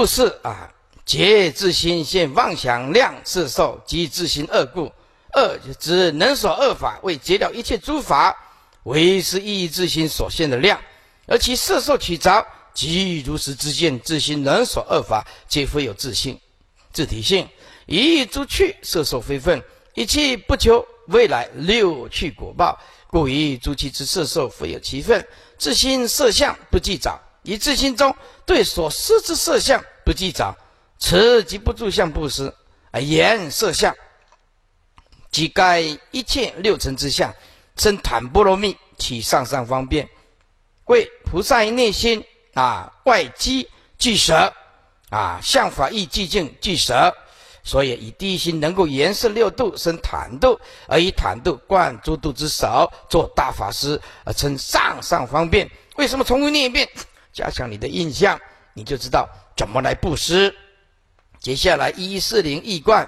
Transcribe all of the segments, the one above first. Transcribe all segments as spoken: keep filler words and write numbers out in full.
入世啊，皆自心现妄想量色受，即自心恶故。恶指能所恶法，为结了一切诸法，唯是意义自心所现的量，而其色受取着，即如实之见，自心能所恶法，皆非有自性、自体性。一意诸趣，色受非分，一切不求未来六趣果报，故以诸趣之色受非有其分。自心色相不计找，以自心中对所施之色相不计找，此即不住相布施，而言色相。即该一切六尘之相，生坦波罗蜜，起上上方便，为菩萨于内心啊，外机具舍啊，相法义寂静具舍。所以以第一心能够延摄六度，生坦度，而以坦度贯诸度之首，做大法师，而称上上方便。为什么重复念一遍，加强你的印象，你就知道怎么来布施。接下来一一四零义观。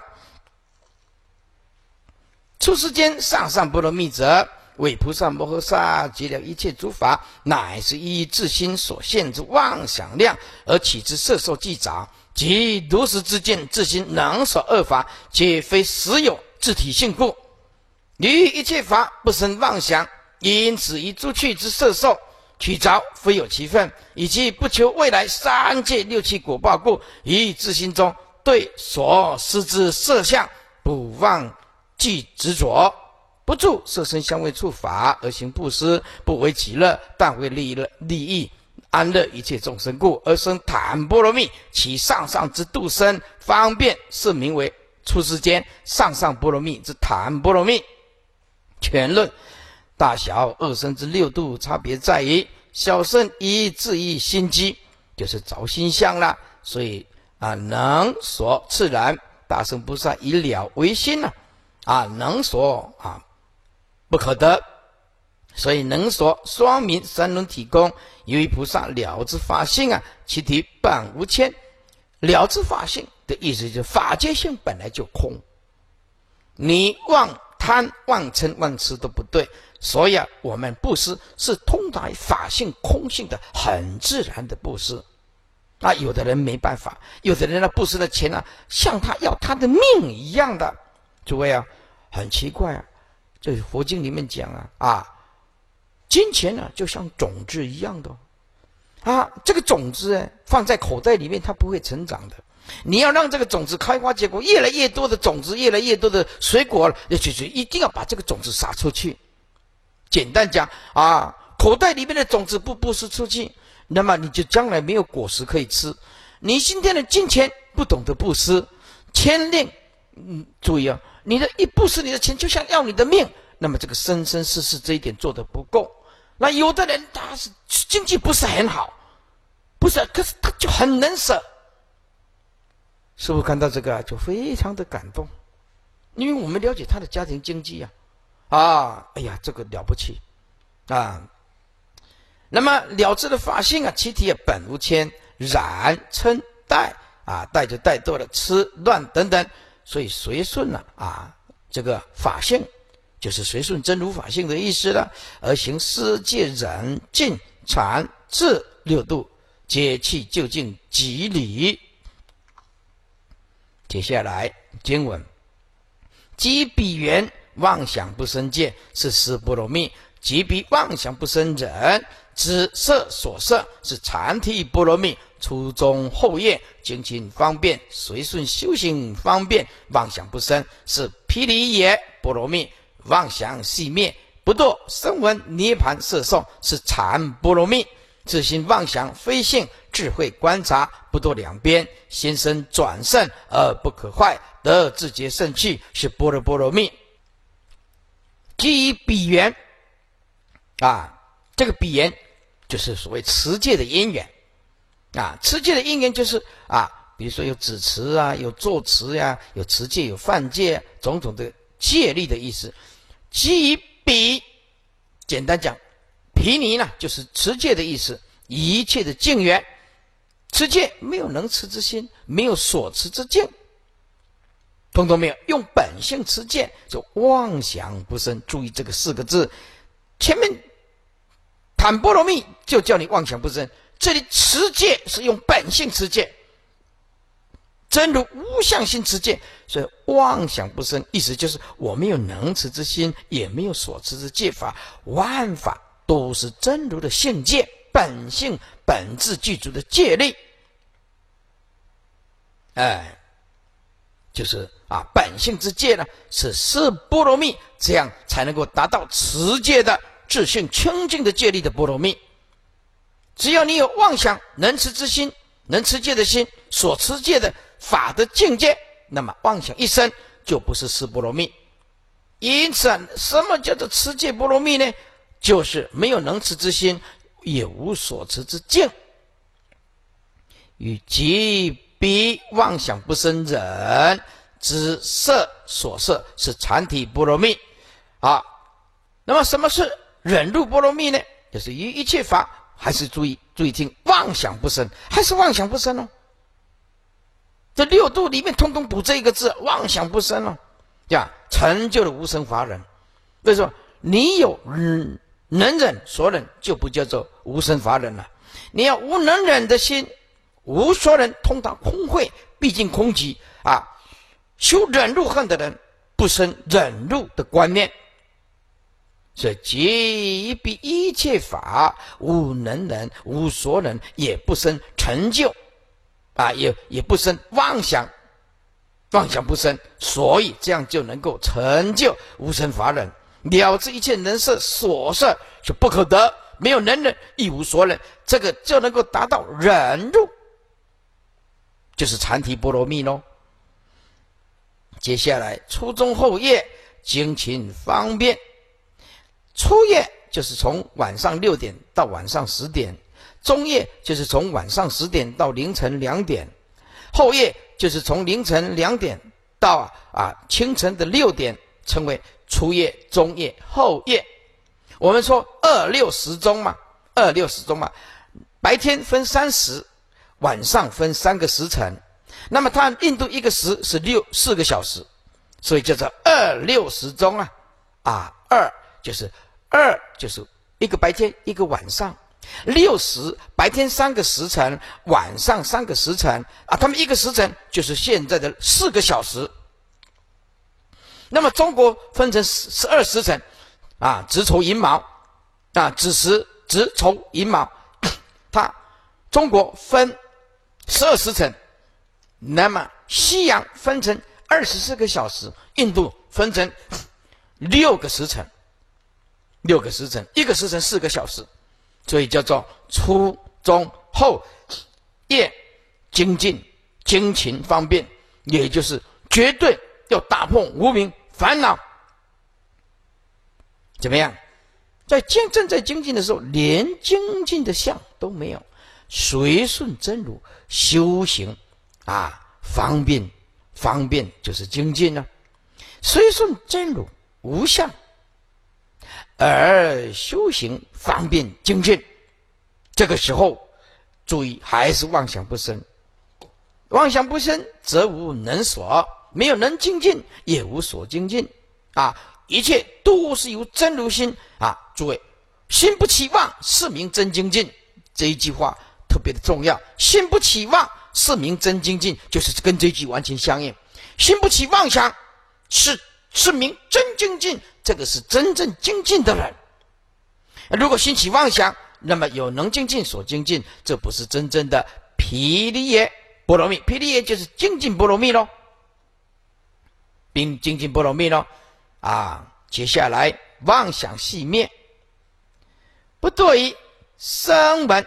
出世间上上波罗蜜者，为菩萨摩诃萨结了一切诸法，乃是依自心所现之妄想量而起之色受计找，即如实之见，自心能所恶法，皆非实有自体性故。于一切法不生妄想，因此以诸趣之色受取着，非有其分，以及不求未来三界六趣果报故，以自心中对所施之色相不妄即执着，不住色身香味触法而行布施，不为己乐，但为利益利益安乐一切众生故，而生坦波罗蜜，其上上之度生方便，是名为出世间上上波罗蜜之坦波罗蜜。全论大小二生之六度差别在于，小生以自意心机，就是着心相啦，所以啊，能所自然，大圣菩萨以了为心了。啊，能所啊不可得，所以能所双明三轮体空，由于菩萨了知法性啊，其体本无牵。了知法性的意思就是法界性本来就空，你妄贪妄嗔妄痴都不对。所以啊，我们布施是通达法性空性的很自然的布施。啊，有的人没办法，有的人呢布施的钱啊，像他要他的命一样的。诸位啊，很奇怪啊，这佛经里面讲啊啊，金钱呢、啊、就像种子一样的啊，这个种子呢放在口袋里面，它不会成长的。你要让这个种子开花结果，越来越多的种子，越来越多的水果，就是一定要把这个种子撒出去。简单讲啊，口袋里面的种子不布施出去，那么你就将来没有果实可以吃。你今天的金钱不懂得布施，牵令。嗯，注意啊，你的一布施你的钱，就像要你的命，那么这个生生世世这一点做得不够。那有的人他是经济不是很好，不是，可是他就很能舍。师父看到这个、啊、就非常的感动，因为我们了解他的家庭经济啊，啊，哎呀，这个了不起啊。那么了知的法性啊，其体也本无牵，染嗔带啊，带就带多了，吃乱等等。所以随顺呢 啊, 啊，这个法性就是随顺真如法性的意思了，而行世界忍尽禅智六度，皆弃究竟即理。接下来经文，即彼缘妄想不生见，是十波罗蜜；即彼妄想不生忍，知色所摄，是禅提波罗蜜。初中后业，精勤方便，随顺修行方便，妄想不生，是毗梨耶波罗蜜；妄想熄灭，不堕声闻涅盘色受，是禅波罗蜜。自心妄想非性，智慧观察，不堕两边，心生转胜而不可坏，得自觉胜趣，是般若波罗蜜。基于彼缘啊，这个彼缘就是所谓持戒的因缘。啊，持戒的因缘就是啊，比如说有止持啊，有坐持呀、啊，有持戒，有犯戒、啊，种种的戒律的意思。基于彼，简单讲，毗尼呢就是持戒的意思，一切的境缘，持戒没有能持之心，没有所持之境，通通没有，用本性持戒，就妄想不生。注意这个四个字，前面坦波罗蜜就叫你妄想不生。这里持戒是用本性持戒， 真如无相心持戒，所以妄想不生，意思就是我没有能持之心，也没有所持之戒法，万法都是真如的性戒，本性本质具足的戒力。哎，就是啊，本性之戒呢，是四波罗蜜，这样才能够达到持戒的自性清净的戒力的波罗蜜。只要你有妄想能持之心，能持戒的心，所持戒的法的境界，那么妄想一生就不是四波罗蜜。因此啊，什么叫做持戒波罗蜜呢？就是没有能持之心，也无所持之境，与即彼妄想不生忍之色所摄，是禅体波罗蜜啊。那么什么是忍辱波罗蜜呢？就是于一切法，还是注意注意听，妄想不生，还是妄想不生哦。这六度里面通通补这一个字，妄想不生哦，这样成就了无生法忍。所以说你有嗯能忍所忍，就不叫做无生法忍了。你要无能忍的心，无所忍，通达空慧，毕竟空寂啊。修忍辱恨的人，不生忍辱的观念。所以即彼一切法，无能忍，无所忍，也不生成就啊，也也不生妄想，妄想不生，所以这样就能够成就无生法忍，了知一切能摄所摄是不可得，没有能忍，亦无所忍，这个就能够达到忍辱，就是禅体波罗蜜咯。接下来初中后夜，精勤方便。初夜就是从晚上六点到晚上十点，中夜就是从晚上十点到凌晨两点，后夜就是从凌晨两点到啊清晨的六点，称为初夜、中夜、后夜。我们说二六时钟嘛，二六时钟嘛，白天分三时，晚上分三个时辰。那么它印度一个时是六四个小时，所以叫做二六时钟啊啊，二就是二就是一个白天一个晚上，六时白天三个时辰，晚上三个时辰啊，他们一个时辰就是现在的四个小时。那么中国分成十二时辰啊，子丑寅卯啊，子时子丑寅卯，它中国分十二时辰。那么西洋分成二十四个小时，印度分成六个时辰，六个时辰，一个时辰四个小时，所以叫做初中后夜，精进精勤方便，也就是绝对要打破无明烦恼。怎么样？在精正在精进的时候，连精进的相都没有，随顺真如修行啊，方便方便就是精进啊，随顺真如无相，而修行方便精进。这个时候注意，还是妄想不生，妄想不生则无能所，没有能精进，也无所精进啊，一切都是由真如心啊。诸位，心不起妄，是名真精进。这一句话特别的重要，心不起妄，是名真精进，就是跟这句完全相应。心不起妄想，是是名真精进，这个是真正精进的人。如果心起妄想，那么有能精进所精进，这不是真正的毗梨耶波罗蜜。毗梨耶就是精进波罗蜜咯，并精进波罗蜜咯啊。接下来妄想熄灭，不对于声闻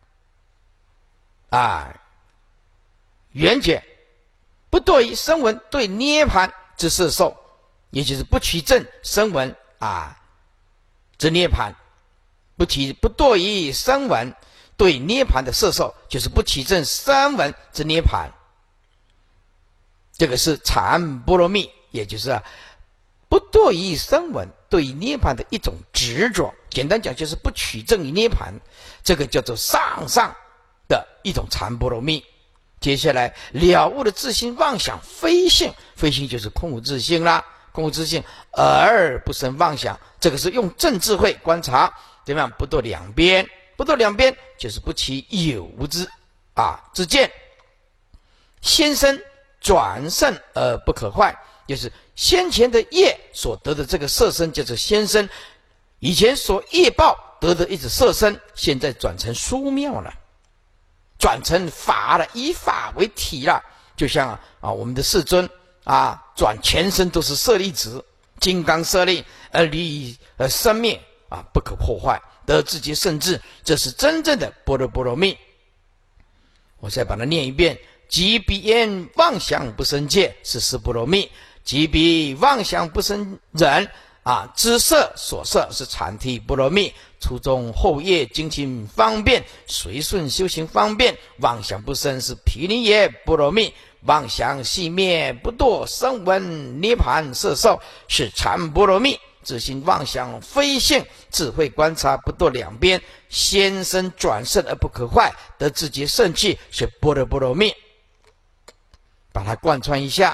啊缘觉，不对于声闻对涅盘之摄受，也就是不取证声闻啊之涅盘，不提不对于声闻对涅盘的摄受，就是不取证声闻之涅盘。这个是禅波罗蜜，也就是啊不对于声闻对于涅盘的一种执着，简单讲就是不取证于涅盘，这个叫做上上的一种禅波罗蜜。接下来了悟的自性妄想非性，非性就是空无自性啦，空无自性而不生妄想，这个是用正智慧观察，怎么样？不堕两边，不堕两边就是不起有无之啊之见。先生转胜而不可坏，就是先前的业所得的这个色身叫做先身，以前所业报得的一直色身，现在转成殊妙了，转成法了，以法为体了。就像啊我们的世尊啊，转全身都是舍利子，金刚舍利，而离呃生灭啊不可破坏，得自己圣智，这是真正的般若波罗蜜。我再把它念一遍：即彼言妄想不生戒，是思波罗蜜；即彼妄想不生忍啊，知色所摄，是禅体波罗蜜。初中后业精勤方便，随顺修行方便，妄想不生，是毗尼耶波罗蜜。妄想熄灭，不堕声闻涅盘色受，是禅波罗蜜。自心妄想非性，智慧观察不堕两边，先生转胜而不可坏，得自觉圣气，是般若波罗蜜。把它贯穿一下。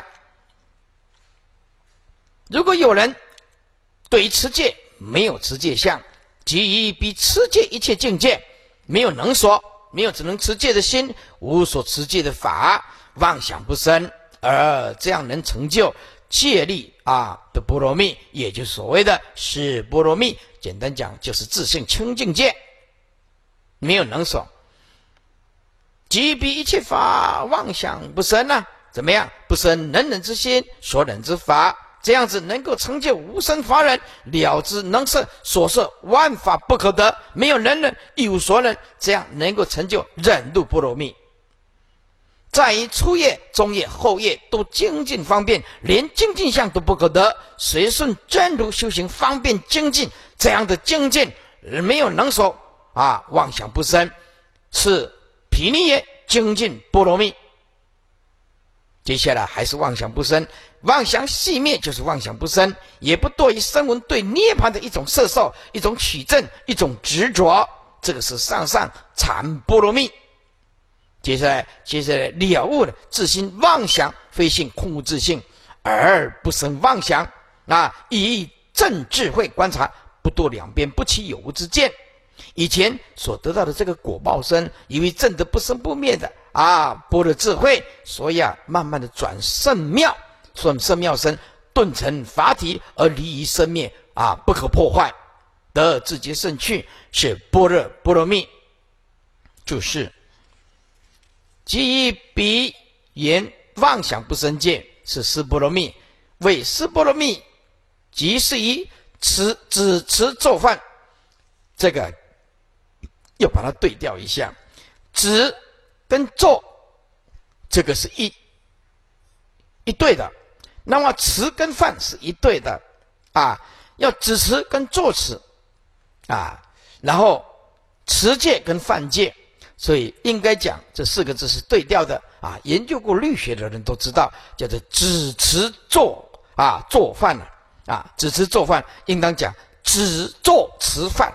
如果有人对于持戒没有持戒相，即以比持戒一切境界没有能所，没有只能持戒的心，无所持戒的法，妄想不生，而这样能成就戒力啊的波罗蜜，也就是所谓的是波罗蜜。简单讲就是自性清净戒，没有能所。即比一切法妄想不生啊，怎么样？不生能忍之心，所忍之法，这样子能够成就无生法忍，了知能摄所摄万法不可得，没有能忍亦无所忍，这样能够成就忍度波罗蜜。在于初业、中业、后业都精进方便，连精进相都不可得，随顺真如修行方便精进，这样的精进没有能所啊，妄想不生，是毗尼耶精进波罗蜜。接下来还是妄想不生，妄想熄灭就是妄想不生，也不堕于声闻对涅槃的一种摄受，一种取证，一种执着，这个是上上禅波罗蜜。接下来，接下来了悟了自心妄想非性，空无自性，而不生妄想啊！以正智慧观察，不堕两边，不起有无之见。以前所得到的这个果报身，因为正得不生不灭的啊般若智慧，所以啊，慢慢的转圣妙，转圣妙身，顿成法体，而离于生灭啊，不可破坏，得自觉圣趣，是般若波罗蜜。注释。即以彼言妄想不生戒，是思波罗蜜。为思波罗蜜，即是以持只持咒犯，这个要把它对调一下。止跟咒，这个是一一对的，那么持跟犯是一对的啊。要止持跟咒持啊，然后持戒跟犯戒。所以应该讲这四个字是对调的啊，研究过律学的人都知道，叫做止持咒啊，做犯了啊，止持做犯，应当讲止咒持犯，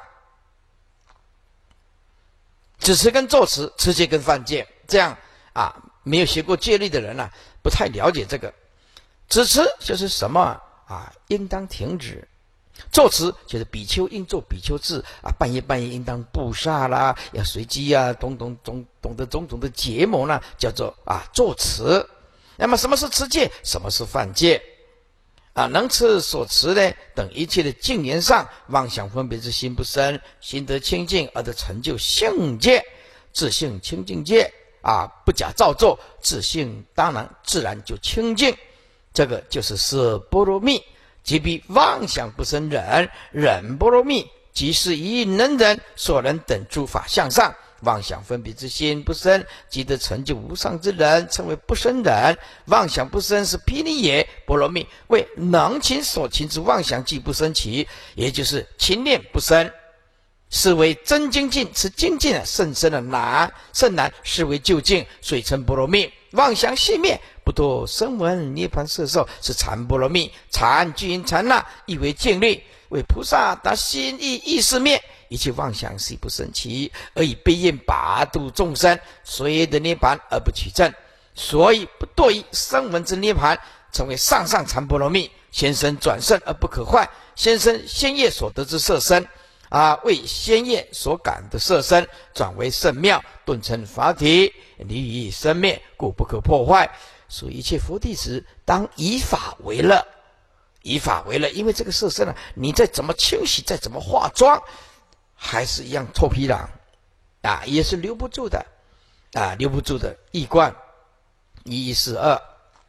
止持跟咒持，持戒跟犯戒，这样啊，没有学过戒律的人啊，不太了解这个。止持就是什么啊，应当停止。咒持就是比丘应做比丘制啊，半夜半夜应当布萨啦，要随机啊，懂懂懂懂得种种的结盟呢，叫做啊咒持。那么什么是持戒？什么是犯戒？啊，能持所持呢，等一切的境缘上，妄想分别之心不生，心得清净而得成就性戒，自性清净戒啊，不假造作，自性当然自然就清净。这个就是是波罗蜜。即彼妄想不生忍，忍波罗蜜，即是以能忍所能等诸法向上，妄想分别之心不生，即得成就无上之忍，称为不生忍。妄想不生是毗尼耶波罗蜜，为能勤所勤之妄想即不生起，也就是勤练不生，是为真精进，此精进啊甚深的难，甚难，是为究竟，所以称波罗蜜。妄想熄灭，不堕声闻涅盘色受，是禅波罗蜜。禅具因禅那，亦为静虑，为菩萨达心意意识灭，一切妄想悉不生起，而以悲愿拔度众生，随得涅盘而不取证，所以不堕于声闻之涅盘，成为上上禅波罗蜜。先生转胜而不可坏，先生先业所得之色身啊，为先业所感的色身，转为圣妙，顿成法体，离于生灭，故不可破坏。 所以一切佛弟子当以法为乐，以法为乐。因为这个色身啊，你再怎么清洗，再怎么化妆，还是一样臭皮囊啊，也是留不住的啊，留不住的。易观一一四二，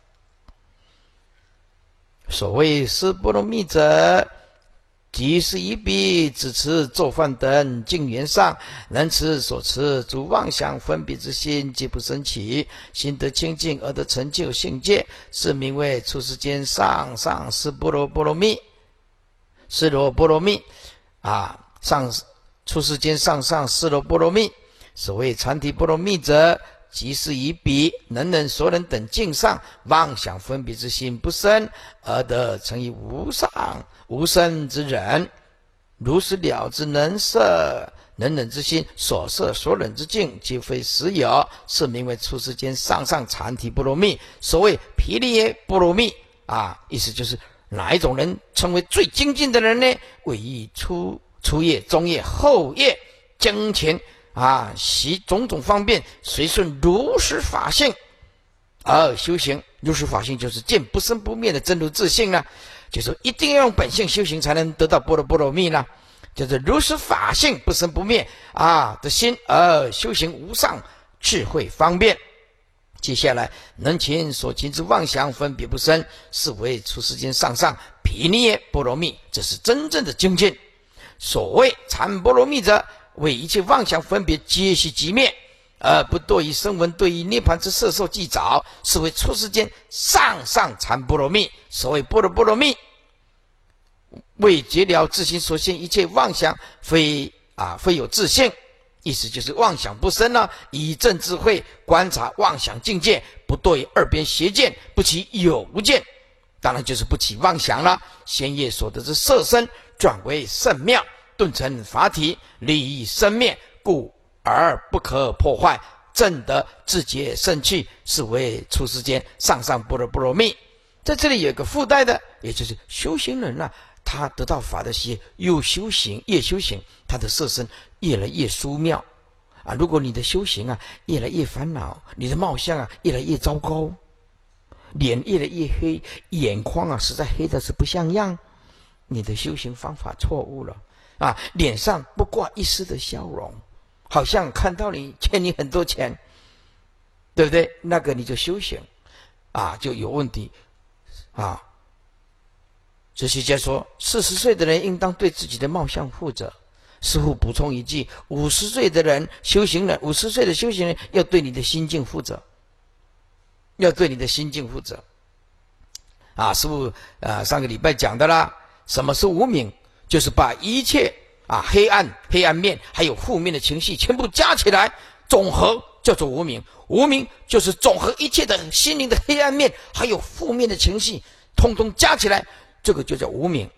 所谓思波罗蜜者，即是一笔只持咒梵等净缘上，能持所持诸妄想分别之心，皆不生起，心得清净而得成就性界，是名为出世间上上师波罗波罗蜜。斯罗波罗蜜啊，上出世间上上斯罗波罗蜜。所谓禅提波罗蜜者，即是以彼能人所能等境上妄想分别之心不生，而得成以无上无生之忍，如是了之能摄能忍之心所摄所忍之境，皆非实有，是名为出世间上上禅提波罗蜜。所谓毗梨耶波罗蜜啊，意思就是哪一种人称为最精进的人呢？为以初初业、中业、后业精勤啊，习种种方便，随顺如实法性而修行。如实法性就是见不生不灭的真如自性呢，就是一定要用本性修行才能得到波罗波罗蜜呢，就是如实法性不生不灭啊的心而修行无上智慧方便。接下来能勤所勤之妄想分别不生，是为出世间上上毗梨耶波罗蜜，这是真正的精进。所谓禅波罗蜜者，为一切妄想分别皆悉即灭，而不堕于声闻对于涅槃之色受记找，是为出世间上上禅波罗蜜。所谓波罗波罗蜜，为绝了自心所现一切妄想，非啊非有自性，意思就是妄想不生呢、啊，以正智慧观察妄想境界，不堕于二边邪见，不起有无见，当然就是不起妄想了。先业所得之色身，转为圣妙，顿成法体，利益生灭，故而不可破坏，正得自觉圣趣，是为出世间上上波罗波罗蜜。在这里有一个附带的，也就是修行人啊，他得到法的些，又修行，越修行，他的色身越来越殊妙啊。如果你的修行啊越来越烦恼，你的貌相啊越来越糟糕，脸越来越黑，眼眶啊实在黑的是不像样，你的修行方法错误了啊！脸上不挂一丝的笑容，好像看到你欠你很多钱，对不对？那个你就修行啊就有问题啊。哲学家说，四十岁的人应当对自己的貌相负责。师父补充一句，五十岁的人修行人，五十岁的修行人要对你的心境负责，要对你的心境负责啊。师父啊上个礼拜讲的啦，什么是无明？就是把一切啊黑暗黑暗面还有负面的情绪全部加起来，总和叫做无明。无明就是总和一切的心灵的黑暗面还有负面的情绪，通通加起来，这个就叫无明。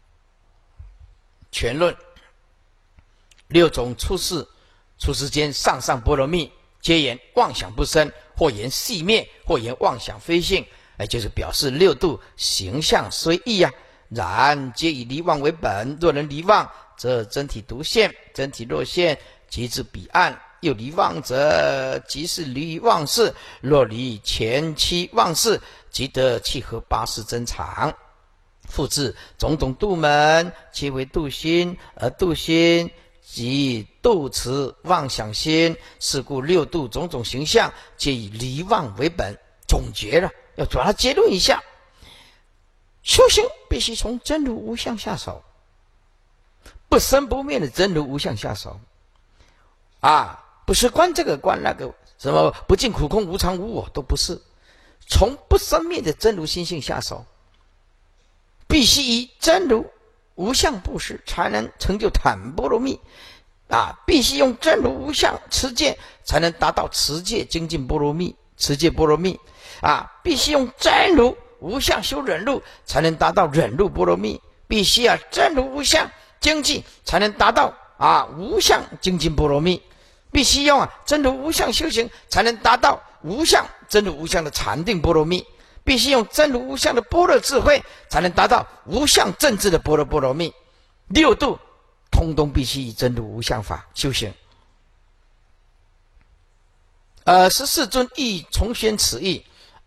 全论六种出世出世间上上波罗蜜，皆言妄想不生，或言细灭，或言妄想非性，哎，就是表示六度形象虽异啊，然皆以离妄为本。若能离妄，则真体独现；真体若现，即至彼岸。又离妄者，即是离妄事；若离前期妄事，即得契合八识真常。复至种种度门，皆为度心，而度心即度持妄想心。是故六度种种形象，皆以离妄为本。总结了，要把它结论一下。修行必须从真如无相下手，不生不灭的真如无相下手啊，不是观这个观那个，什么不尽苦空无常无我，都不是，从不生灭的真如心性下手。必须以真如无相布施，才能成就坦波罗蜜啊！必须用真如无相持戒，才能达到持戒精进波罗蜜、持戒波罗蜜啊！必须用真如无相修忍辱，才能达到忍辱波罗蜜。必须啊真如无相精进，才能达到啊无相精进波罗蜜。必须用啊真如无相修行，才能达到无相真如无相的禅定波罗蜜。必须用真如无相的般若智慧，才能达到无相正智的般若波罗蜜。六度通通必须以真如无相法修行。呃，十四尊亦重宣此意，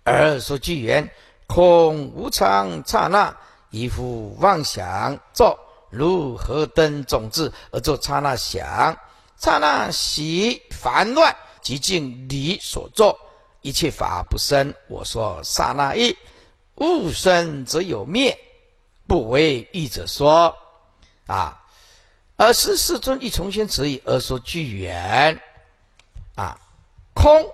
而所具缘，空无常刹那，一复妄想作，如何灯种子而作刹那想，刹那习烦乱，即尽理所作。一切法不生，我说刹那义，物生则有灭，不为义者说。啊，而是世尊亦重新此意而说具缘。啊，空，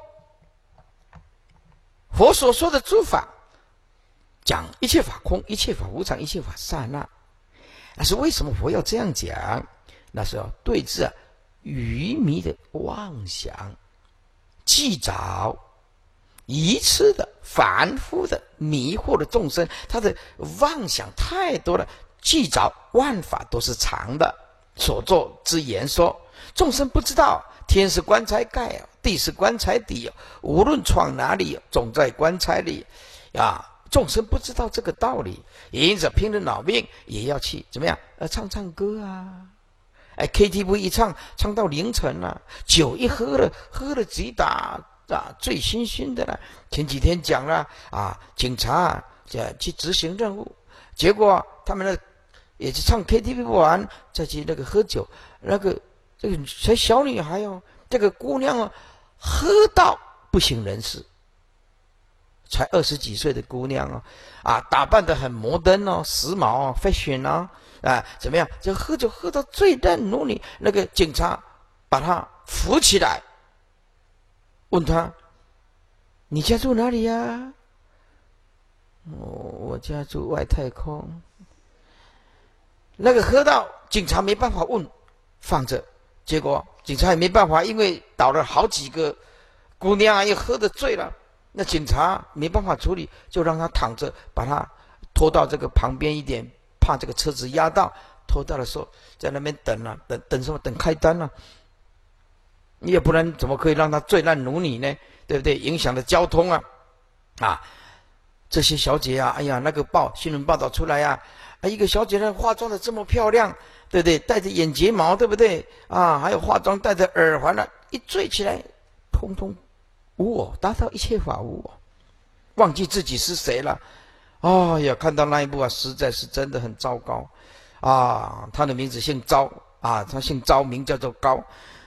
佛所说的诸法，讲一切法空，一切法无常，一切法刹那。但是为什么佛要这样讲？那是要对治啊愚迷的妄想、计着、愚痴的、凡夫的、迷惑的众生，他的妄想太多了，计着万法都是常的，所作之言说，众生不知道，天是棺材盖，地是棺材底，无论闯哪里，总在棺材里啊。众生不知道这个道理，因此拼了老命也要去怎么样？呃，唱唱歌啊，哎 ，K T V 一唱唱到凌晨啊，酒一喝了，喝了几打啊，醉醺醺的了。前几天讲了啊，警察去执行任务，结果他们呢也去唱 K T V 玩，再去那个喝酒，那个这个才小女孩哦，这个姑娘哦，喝到不省人事。才二十几岁的姑娘哦，啊，打扮得很摩登哦，时髦哦 ，fashion 哦，啊，怎么样？就喝酒喝到醉烂如泥。那个警察把她扶起来，问她：“你家住哪里呀、啊？”“哦，我家住外太空。”那个喝到警察没办法问，放着。结果警察也没办法，因为倒了好几个姑娘啊，又喝得醉了。那警察没办法处理，就让他躺着，把他拖到这个旁边一点，怕这个车子压到。拖到的时候，在那边等啊，等等什么？等开单啊！你也不然怎么可以让他醉烂如泥呢？对不对？影响了交通啊！啊，这些小姐啊，哎呀，那个报新闻报道出来呀、啊，啊，一个小姐呢化妆的这么漂亮，对不对？戴着眼睫毛，对不对？啊，还有化妆戴着耳环了、啊，一醉起来，通通。无我，达到一切法无我，忘记自己是谁了。哦呀，看到那一幕啊，实在是真的很糟糕啊！他的名字姓昭啊，他姓昭，名叫做高。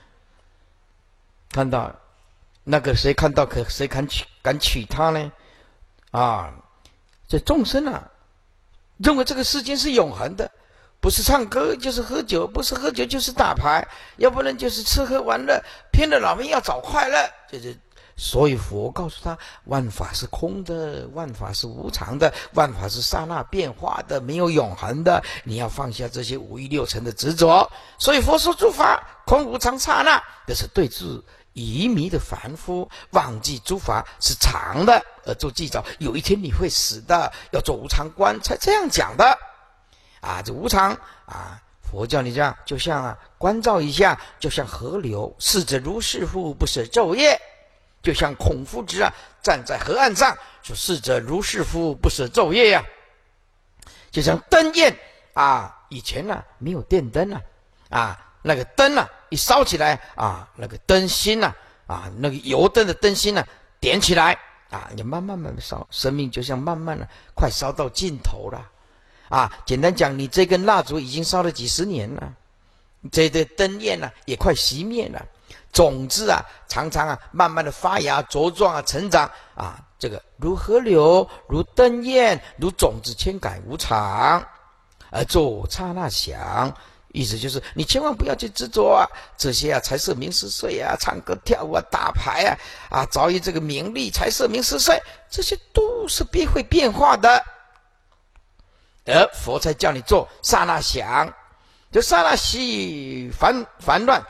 看到那个谁看到可谁敢娶敢娶他呢？啊，这众生啊，认为这个世间是永恒的，不是唱歌就是喝酒，不是喝酒就是打牌，要不然就是吃喝玩乐，拼了老命要找快乐，就是。所以佛告诉他，万法是空的，万法是无常的，万法是刹那变化的，没有永恒的。你要放下这些五欲六尘的执着。所以佛说诸法空无常刹那，这是对治愚迷的凡夫，忘记诸法是常的而做计着，有一天你会死的，要做无常观才这样讲的。啊，这无常啊，佛教你这样，就像啊，关照一下，就像河流，逝者如是夫，不舍昼夜。就像孔夫子啊，站在河岸上说：“逝者如是夫，不舍昼夜呀。”就像灯焰啊，以前呢、啊、没有电灯啊，啊，那个灯啊一烧起来啊，那个灯芯啊，啊，那个油灯的灯芯啊点起来啊，你慢慢慢慢烧，生命就像慢慢的快烧到尽头了啊。简单讲，你这根蜡烛已经烧了几十年了，这个灯焰呢、啊、也快熄灭了。种子啊，常常啊，慢慢的发芽、茁壮啊，成长啊，这个如河流，如灯焰，如种子千改无常，而作刹那想。意思就是你千万不要去执着啊，这些啊财色名食睡啊，唱歌跳舞啊，打牌啊，啊，着于这个名利财色名食睡，这些都是必会变化的。而佛才叫你做刹那想，就刹那息烦烦乱。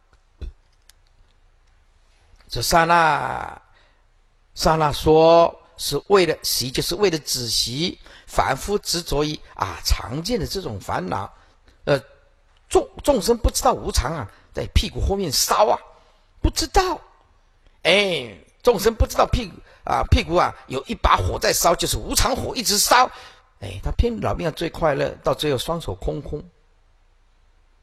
这刹那刹那说是为了息，就是为了止息凡夫执着于啊常见的这种烦恼。呃，众众生不知道无常啊，在屁股后面烧啊，不知道。哎，众生不知道屁股啊屁股啊有一把火在烧，就是无常火一直烧。哎，他偏老命要最快乐，到最后双手空空。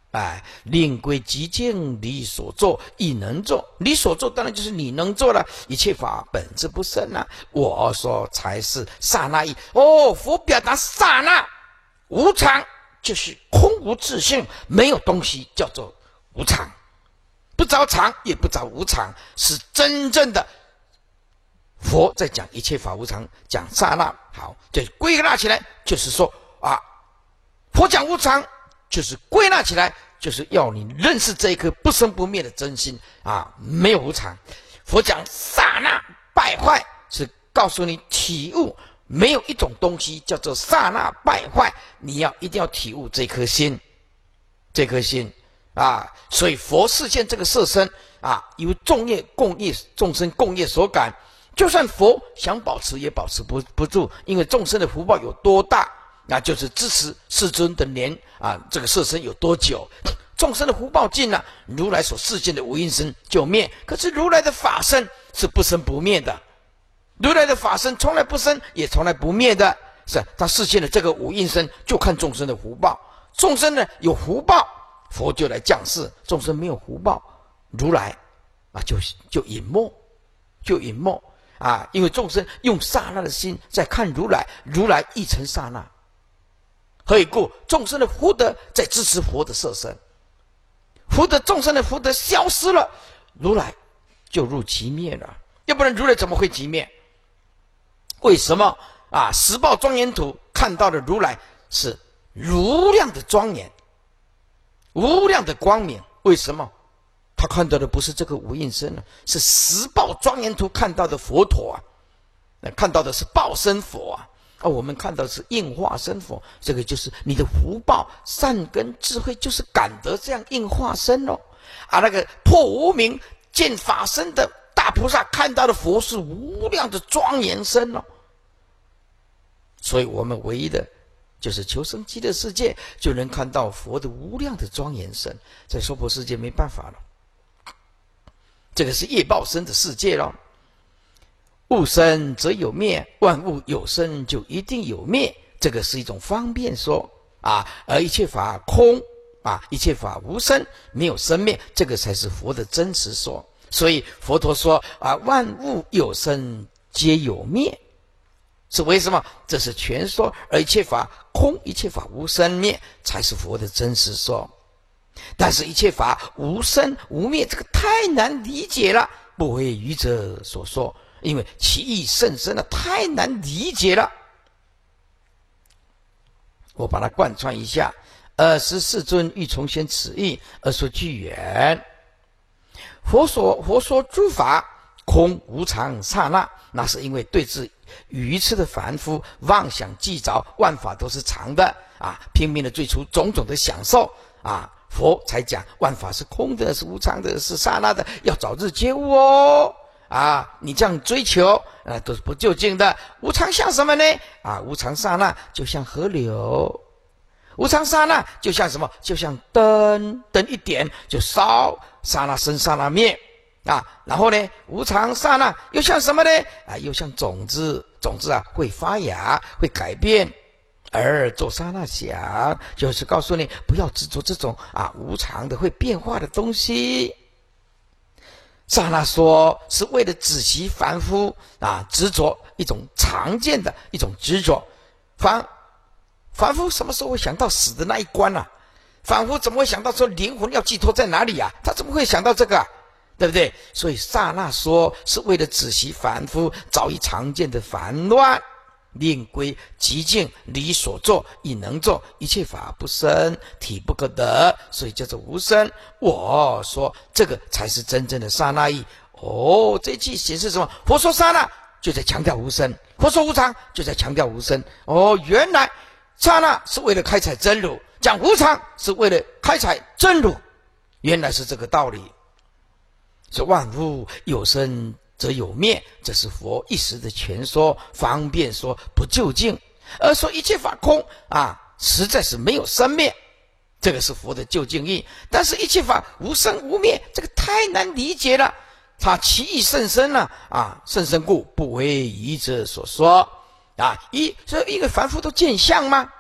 哎，令归极境，你所作亦能做。你所做当然就是你能做了，一切法本质不生啊。我说才是刹那义。哦，佛表达刹那无常，就是空无自性，没有东西叫做无常，不着常也不着无常，是真正的佛在讲一切法无常，讲刹那。好，这归纳起来就是说啊，佛讲无常。就是归纳起来，就是要你认识这一颗不生不灭的真心啊，没有无常。佛讲刹那败坏，是告诉你体悟，没有一种东西叫做刹那败坏，你要一定要体悟这颗心，这颗心啊。所以佛示现这个色身啊，由众业共业众生共业所感，就算佛想保持也保持不不住，因为众生的福报有多大。那就是支持世尊的年啊，这个色身有多久？众生的福报尽了，如来所示现的无因身就灭。可是如来的法身是不生不灭的，如来的法身从来不生，也从来不灭的。是他示现的这个无因身，就看众生的福报。众生呢有福报，佛就来降世；众生没有福报，如来啊就就隐没，就隐没啊！因为众生用刹那的心在看如来，如来亦成刹那。何以故？众生的福德在支持佛的色身，福德众生的福德消失了，如来就入其灭了。要不然如来怎么会寂灭？为什么啊？十报庄严图看到的如来是无量的庄严，无量的光明。为什么？他看到的不是这个无应身了，是十报庄严图看到的佛陀啊，那看到的是报身佛啊。啊，我们看到的是应化身佛，这个就是你的福报、善根、智慧，就是感得这样应化身哦。啊，那个破无明见法身的大菩萨看到的佛是无量的庄严身哦。所以我们唯一的就是求生极乐世界，就能看到佛的无量的庄严身，在娑婆世界没办法了。这个是业报身的世界咯。物生则有灭，万物有生就一定有灭，这个是一种方便说啊。而一切法空啊，一切法无生，没有生灭，这个才是佛的真实说。所以佛陀说啊，万物有生皆有灭，是为什么？这是全说，而一切法空，一切法无生灭，才是佛的真实说。但是一切法无生无灭，这个太难理解了，不为愚者所说。因为其意甚深了，太难理解了。我把它贯穿一下。尔时世尊欲重宣此意，而说句远。佛所佛说诸法空无常刹那，那是因为对治愚痴的凡夫妄想计着万法都是常的啊，拼命的追求种种的享受啊，佛才讲万法是空的，是无常的，是刹那的，要早日觉悟哦。啊，你这样追求啊，都是不究竟的。无常像什么呢？啊，无常刹那就像河流，无常刹那就像什么？就像灯，灯一点就烧，刹那生刹那灭啊。然后呢，无常刹那又像什么呢？啊，又像种子，种子啊会发芽，会改变。而做刹那想，就是告诉你不要执着这种啊无常的会变化的东西。刹那说是为了止息凡夫啊执着一种常见的一种执着。凡凡夫什么时候会想到死的那一关啊？凡夫怎么会想到说灵魂要寄托在哪里啊？他怎么会想到这个啊？对不对？所以刹那说是为了止息凡夫早已常见的烦乱，令归极境，理所作亦能作，一切法不生，体不可得，所以叫做无生。我说这个才是真正的刹那义。哦，这一句显示什么？佛说刹那就在强调无生，佛说无常就在强调无生。哦，原来刹那是为了开采真如，讲无常是为了开采真如，原来是这个道理。说万物有生则有灭，这是佛一时的全说，方便说，不究竟。而说一切法空啊，实在是没有生灭，这个是佛的究竟义。但是一切法无生无灭，这个太难理解了，它其意甚深了啊！甚深故不为愚者所说啊。一所以一个凡夫都见相吗？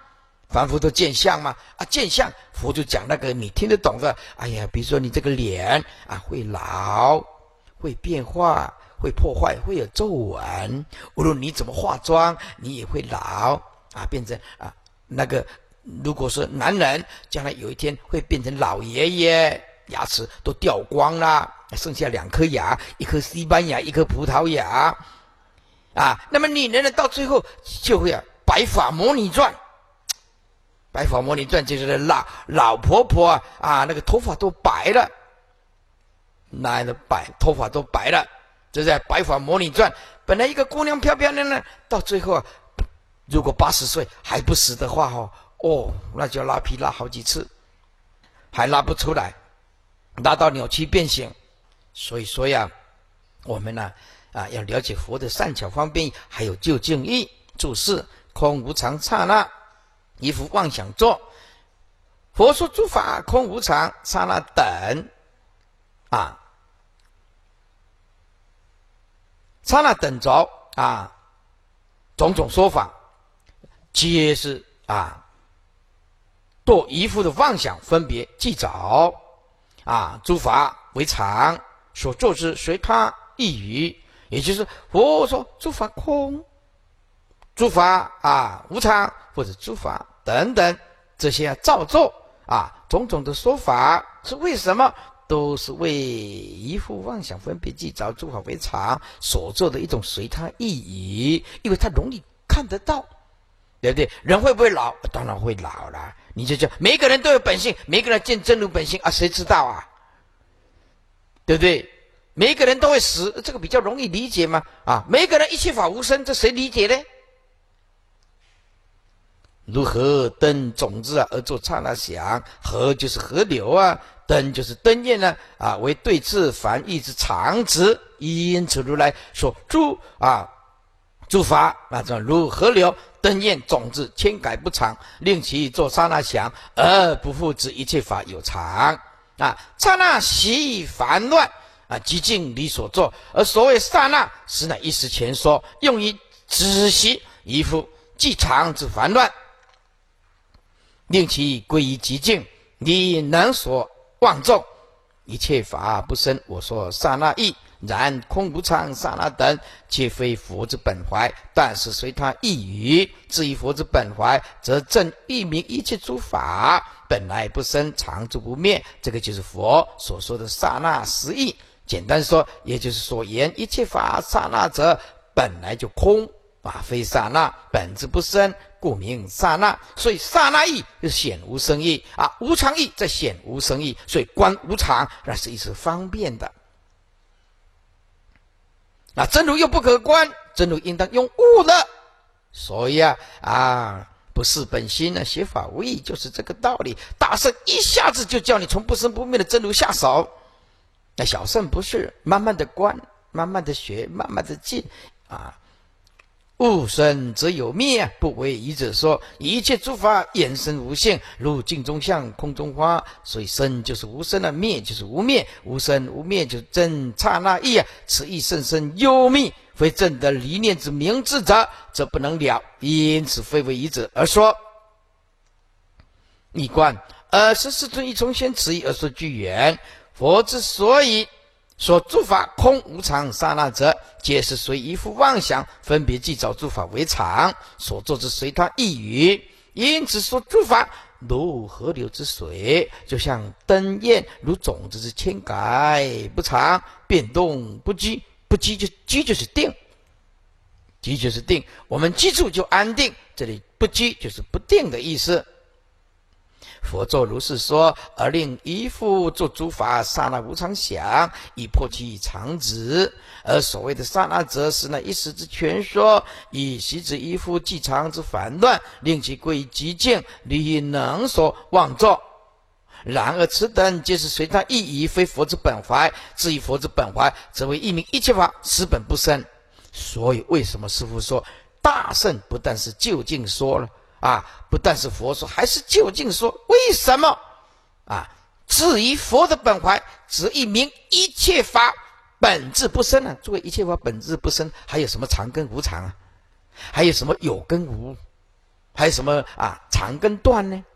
凡夫都见相嘛，啊，见相，佛就讲那个你听得懂的。哎呀，比如说你这个脸啊，会老，会变化，会破坏，会有皱纹。无论你怎么化妆，你也会老啊，变成啊那个。如果说男人将来有一天会变成老爷爷，牙齿都掉光了，剩下两颗牙，一颗西班牙，一颗葡萄牙啊，那么女人呢，到最后就会啊，白发魔女传。白发魔女传就是老老婆婆啊，啊，那个头发都白了，那的白头发都白了，这是白发魔女传。本来一个姑娘漂漂亮亮，到最后啊，如果八十岁还不死的话哦。哦，那就拉皮拉好几次，还拉不出来，拉到扭曲变形。所以说呀，我们呢啊要了解佛的善巧方便，还有究竟义。注释：空无常刹那，一夫妄想作。佛说诸法空无常刹那等啊，刹那等着啊，种种说法，皆是啊。堕一夫的妄想分别计找啊，诸法为常，所作之随他意语，也就是佛说诸法空，诸法啊无常，或者诸法等等这些造作啊，种种的说法是为什么？都是为一夫妄想分别计找诸法为常所做的一种随他意语，因为它容易看得到。对不对？人会不会老？当然会老了。你就讲，每个人都有本性，每个人见真如本性啊，谁知道啊？对不对？每个人都会死，这个比较容易理解嘛。啊，每个人一切法无生，这谁理解呢？如河灯种子啊，而作刹那想，河就是河流啊，灯就是灯焰呢啊，为对治凡义之常直。因此如来说诸啊诸法啊，这如河流。灯焰种子千改不常，令其作刹那想，而不复知一切法有常啊。刹那习烦乱啊，即尽理所作。而所谓刹那，实乃一时前说，用于止息一夫既常之烦乱，令其归于极境，理能所妄众。一切法不生，我说刹那意。然空无常刹那等，皆非佛之本怀，但是随他意语。至于佛之本怀，则正一明一切诸法本来不生，常住不灭。这个就是佛所说的刹那实义。简单说，也就是所言一切法刹那者，本来就空啊，非刹那，本质不生，故名刹那。所以刹那义是显无生义啊，无常义在显无生义，所以观无常那是一时方便的。那真如又不可观，真如应当用悟的。所以啊啊，不是本心呢，学法无益，就是这个道理。大圣一下子就叫你从不生不灭的真如下手，那小圣不是，慢慢的观，慢慢的学，慢慢的进啊。物生则有灭，不为疑者说。一切诸法衍生无性，如镜中像，空中花。所以生就是无生啊，灭就是无灭，无生无灭就是真刹那义啊。此义甚深幽密，非正得离念之明智者，则不能了。因此非为疑者而说。一观，尔时世尊一从先此义而说句远。佛之所以说诸法空无常刹那者，皆是随一夫妄想分别计找诸法为常所作之随他意语。因此说诸法如河流之水，就像灯焰，如种子之千改不常，变动不居。不居就居就是定，居就是定，我们居住就安定，这里不居就是不定的意思。佛作如是说，而令一夫作诸法刹那无常想，以破其常执。而所谓的刹那者，是那一时之全说，以习之一夫既常之烦乱，令其归于极境，理能所妄作。然而此等皆是随他意义，非佛之本怀。至于佛之本怀，则为一名一切法实本不生。所以为什么师父说大圣不但是究竟说了啊，不但是佛说，还是究竟说。为什么啊？至于佛的本怀，只一名一切法本质不生啊。作为一切法本质不生，还有什么常跟无常啊？还有什么有跟无？ 还有什么啊？长跟短呢？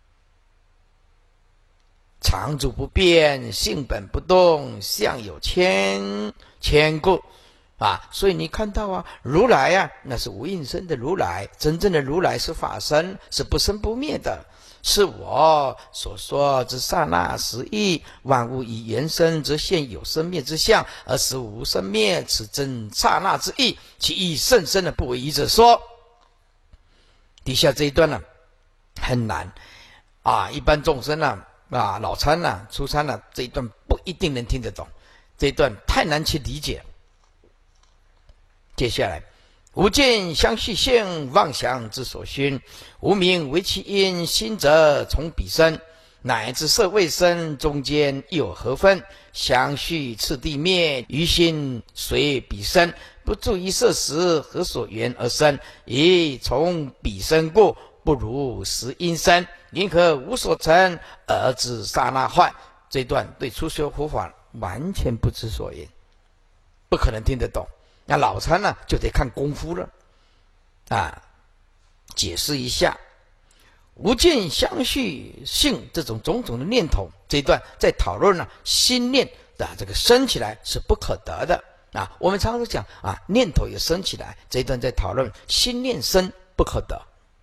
常住不变，性本不动，相有牵牵故啊。所以你看到啊，如来啊，那是无应身的如来，真正的如来是法身，是不生不灭的。是我所说之刹那时义，万物以原生，则现有生灭之相，而实无生灭，此真刹那之义，其义甚深的不为愚者说。底下这一段呢、啊，很难啊，一般众生呢、啊，啊，老参呐、啊、初参呐、啊，这一段不一定能听得懂，这一段太难去理解。接下来。无见相续性，妄想之所熏；无明为其因，心则从彼生。乃至色未生，中间又何分？相续次第灭，于心随彼生。不住于色时，何所缘而生？以从彼生故，不如实因生。因何无所成而知刹那坏？这段对初学佛法完全不知所云，不可能听得懂。那老参呢，就得看功夫了啊。解释一下，无见相续性这种种种的念头，这一段在讨论呢、啊，心念啊这个生起来是不可得的啊。我们常常讲啊，念头也生起来，这一段在讨论心念生不可得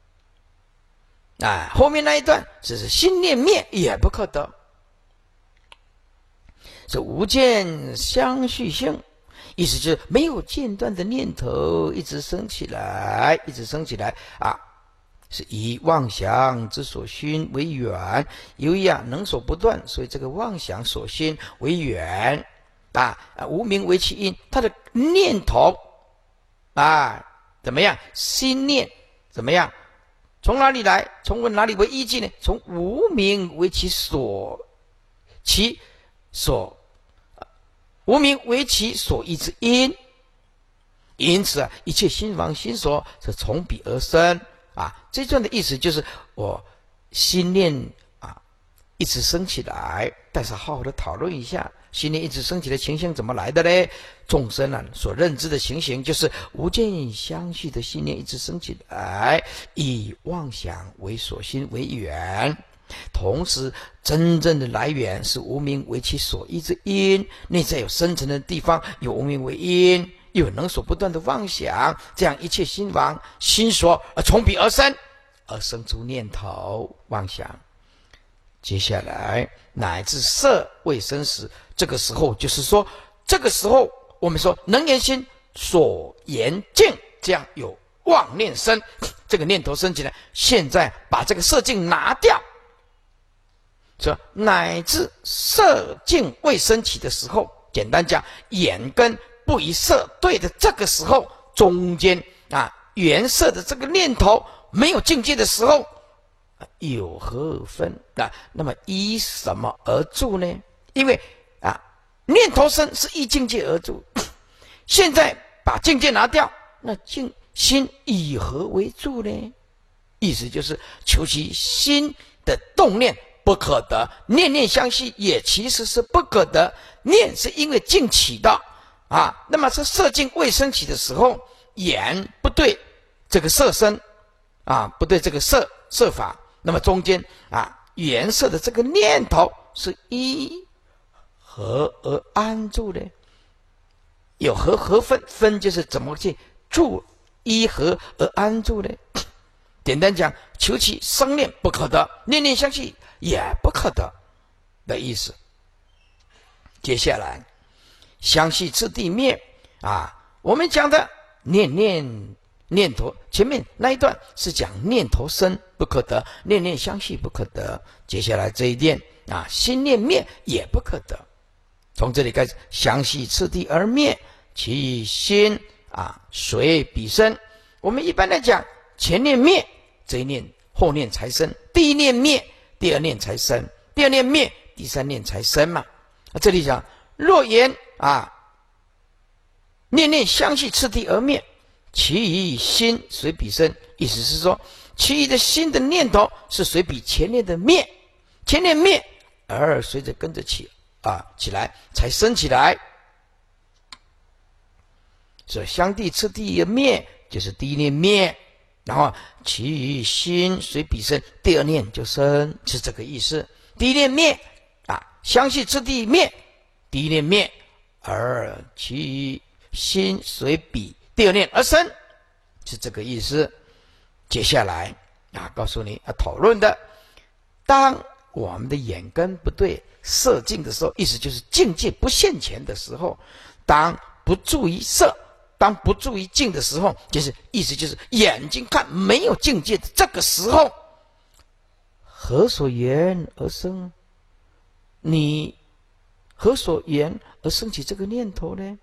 啊。后面那一段只是心念灭也不可得，是无见相续性。意思就是没有间断的念头一直升起来，一直升起来啊，是以妄想之所熏为缘，由于啊能所不断，所以这个妄想所熏为缘啊，无明为其因，它的念头啊怎么样？心念怎么样？从哪里来？从哪里为依据呢？从无明为其所，其所。无明为其所依之因，因此啊，一切心王心所是从彼而生啊。这段的意思就是，我心念啊一直升起来，但是好好的讨论一下，心念一直升起的情形怎么来的呢？众生啊所认知的情形，就是无间相续的心念一直升起来，以妄想为所心为缘。同时真正的来源是无明为其所依之因，内在有深层的地方有无明为因，又有能所不断的妄想，这样一切心王心所而从彼而生，而生出念头妄想。接下来乃至色未生时，这个时候就是说，这个时候我们说能言心所言境，这样有妄念生，这个念头生起来，现在把这个色境拿掉，说乃至色境未升起的时候，简单讲，眼跟不与色对的这个时候，中间啊原色的这个念头没有境界的时候，有何分啊？那么依什么而住呢？因为啊念头生是依境界而住，现在把境界拿掉，那境心以何为住呢？意思就是求其心的动念不可得，念念相续也其实是不可得。念是因为境起的啊，那么是色境未升起的时候，眼不对这个色身啊，不对这个色色法，那么中间啊颜色的这个念头是依何而安住呢？有何何分？分就是怎么去住，依何而安住呢？简单讲，求其生念不可得，念念相续也不可得的意思。接下来相续次第灭啊，我们讲的念念念头，前面那一段是讲念头生不可得，念念相续不可得。接下来这一段啊，心念灭也不可得。从这里开始，相续次第而灭，其心啊随彼生。我们一般来讲，前念灭，这一念后念才生；第一念灭，第二念才生；第二念灭，第三念才生嘛。啊、这里讲，若言啊，念念相续次第而灭，其余心随彼生。意思是说，其余的心的念头是随彼前念的灭，前念灭而随着跟着起啊起来，才生起来。所以相继次第而灭，就是第一念灭然后其余心随彼生，第二念就生，是这个意思。第一念灭啊，相续次第灭，第一念灭，而其余心随彼第二念而生，是这个意思。接下来啊，告诉你要讨论的，当我们的眼根不对色境的时候，意思就是境界不现前的时候，当不注意色，当不注意境的时候，就是意思就是眼睛看没有境界的这个时候，何所缘而生？你何所缘而生起这个念头呢？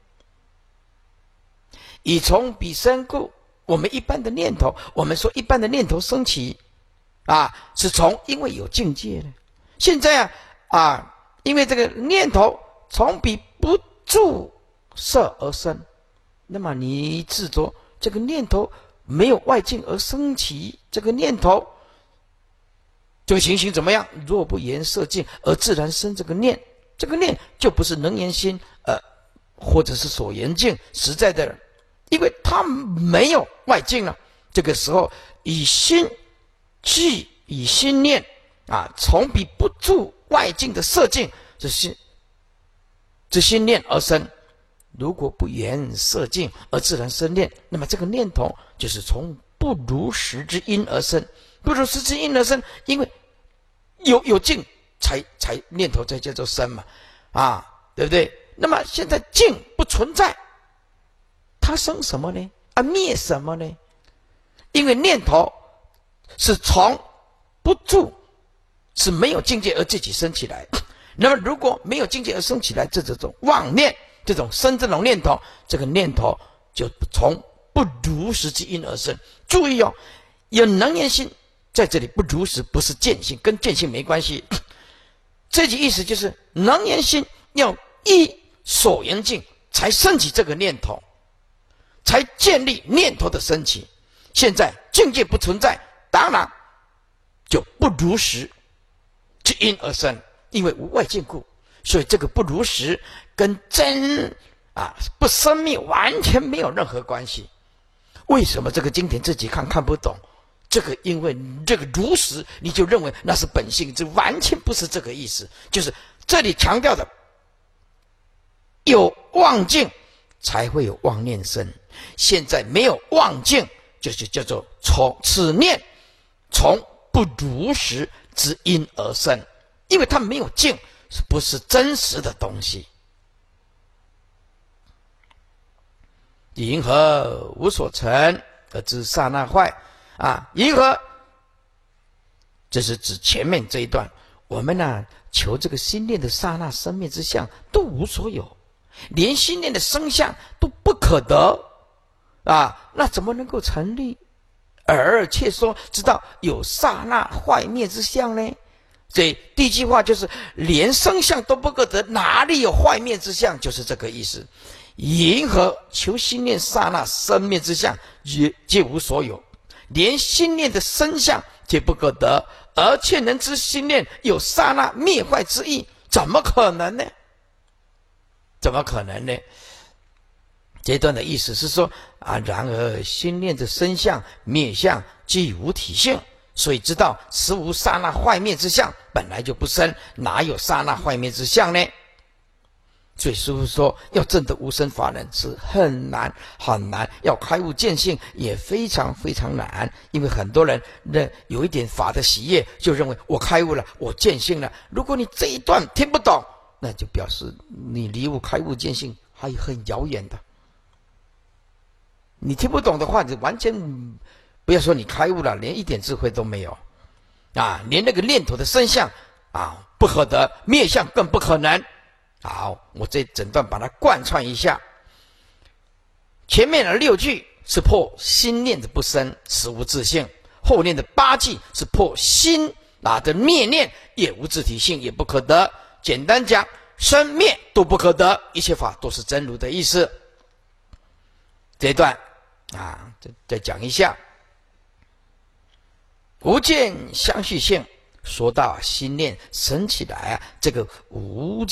以从彼生故，我们一般的念头，我们说一般的念头升起啊，是从因为有境界的。现在啊啊，因为这个念头从彼不住色而生，那么你执着这个念头没有外境而升起，这个念头这个情形怎么样？若不言色境而自然生这个念，这个念就不是能言心，呃，或者是所言境实在的，因为它没有外境了。这个时候以心去以心念啊，从彼不住外境的色境，这心这心念而生。如果不言色境而自然生念，那么这个念头就是从不如实之因而生。不如实之因而生，因为有有境才才念头才叫做生嘛，啊，对不对？那么现在境不存在，它生什么呢？啊，灭什么呢？因为念头是从不住，是没有境界而自己生起来。那么如果没有境界而生起来，这这种妄念，这种生这种念头，这个念头就从不如实之因而生。注意哦，有能言心在这里，不如实不是见性，跟见性没关系。这句意思就是能言心要依所言境才升起这个念头，才建立念头的升起。现在境界不存在，当然就不如实之因而生，因为无外境故，所以这个不如实跟真啊不生灭完全没有任何关系。为什么这个经典自己看看不懂？这个因为这个如实，你就认为那是本性，这完全不是这个意思。就是这里强调的，有妄境才会有妄念生。现在没有妄境，就是叫做从此念从不如实之因而生，因为它没有境，不是真实的东西。银河无所成而知刹那坏啊，银河这是指前面这一段，我们呢、啊、求这个心念的刹那生灭之相都无所有，连心念的生相都不可得啊，那怎么能够成立？而且说知道有刹那坏灭之相呢？所以第一句话就是连生相都不可得，哪里有坏灭之相？就是这个意思。银河求心念刹那生灭之相也皆无所有，连心念的生相皆不可得，而且能知心念有刹那灭坏之意，怎么可能呢？怎么可能呢？这段的意思是说啊，然而心念的生相灭相既无体性，所以知道实无刹那坏灭之相，本来就不生，哪有刹那坏灭之相呢？所以师父说要证得无生法忍是很难很难，要开悟见性也非常非常难。因为很多人呢有一点法的喜悦，就认为我开悟了，我见性了。如果你这一段听不懂，那就表示你离悟开悟见性还很遥远的。你听不懂的话，你完全不要说你开悟了，连一点智慧都没有啊，连那个念头的生相啊不可得，灭相更不可能。好，我这整段把它贯穿一下。前面的六句是破心念的不生，实无自性；后面的八句是破心啊的灭念，也无自体性，也不可得。简单讲，生灭都不可得，一切法都是真如的意思。这一段啊，再再讲一下无间相续性。说到心念生起来啊，这个无间